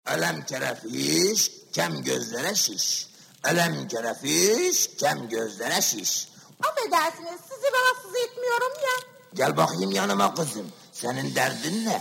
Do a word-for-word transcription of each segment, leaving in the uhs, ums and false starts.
Elem kerefiş, kem gözlere şiş. Elem kerefiş, kem gözlere şiş. Affedersiniz, sizi rahatsız etmiyorum ya. Gel bakayım yanıma kızım. Senin derdin ne?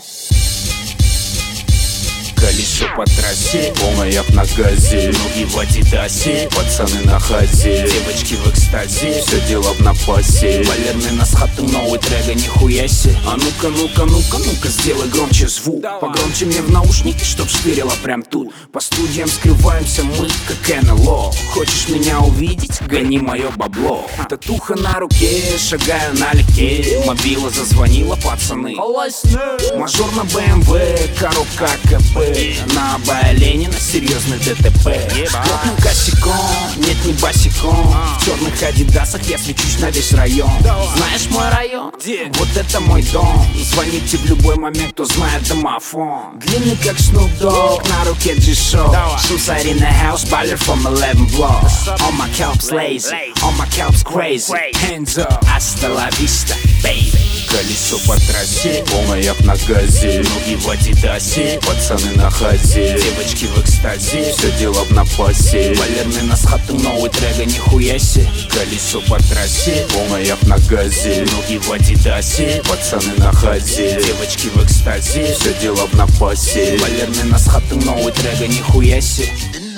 Колесо по трассе, полная на газе. Ноги в адидасе, пацаны на хазе. Девочки в экстазе, все дело в напасе. Валерный нас хатым, новый трега, нихуя се. А ну-ка, ну-ка, ну-ка, ну-ка, сделай громче звук. Погромче мне в наушники, чтоб штырило прям тут. По студиям скрываемся мы, как эн эл о. Хочешь меня увидеть? Гони мое бабло. Татуха на руке, шагаю налегке. Мобила зазвонила, пацаны. Мажор на бэ эм вэ, коробка а ка пэ. На Абая Ленина серьезный дэ тэ пэ. Плотным косяком, нет не босиком. В черных адидасах я свечусь на весь район. Знаешь мой район? Вот это мой дом. Звоните в любой момент, кто знает домофон. Длинный как Snoop Dogg, на руке джи-шоу. Shoes are in the house, baller from eleven blocks. All my calps lazy, all my calps crazy. Hands up, hasta la vista, baby. Колесо по трассе, полная на газе. Ноги в адидасе, пацаны на хазе. Девочки в экстазе, все дело в напасе. Валерный нас хатым, новый трега, нихуя се. Колесо по трассе, полная на газе. Ноги в адидасе, пацаны на хазе. Девочки в экстазе, все дело в напасе. Валерный нас хатым, новый трега, нихуя се.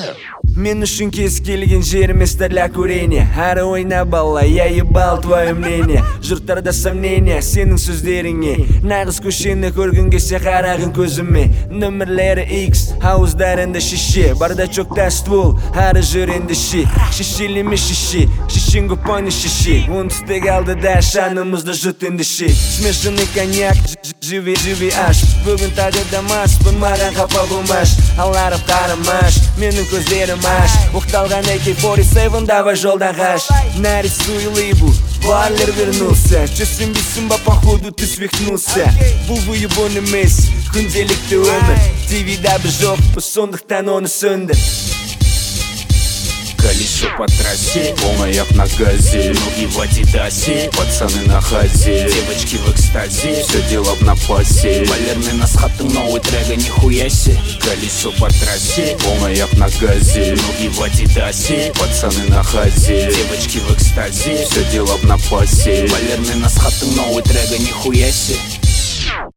Мен үшін кез келген жерім для курения. Әрі ойна бала, я ебал твое мнение. Жұрттарда сомнения, сенің сөздеріңе. Нағыз көшені көргін кесе қарағын көзіме. Нөмірлері икс, ауыздарында шише. Бардачокта ствол, әрі жүренді ши. Шишелеме шиши, шишин гупани шиши. Оңтүстік алдыда шанымызды жұтынды ши. Смешанный коньяк, живи, живи аш. Бүгін тағы да маспын, маған қапа болмаш. Аларып қарамаш, менің көздерім аш. Уқталған эй кей сорок семь, давай жолдан қаш. Нарисуй лейбу, Валер вернулся. Чесім бесім ба, походу ты свихнулся. Бұл выебон емес, күнделікті өмір. ти вида бір жоқ, сондықтан оны сөндір. Колесо по трассе, полная на газе. Ноги в адидасе, пацаны на хазе. Девочки в экстазе, все дело в напасе. Валерный нас хатым, новый трега, нихуя се. Колесо по трассе, полная на газе. Ноги в адидасе, пацаны на хазе. Девочки в экстазе, все дело в напасе. Валерный нас хатым, новый трега, нихуя се.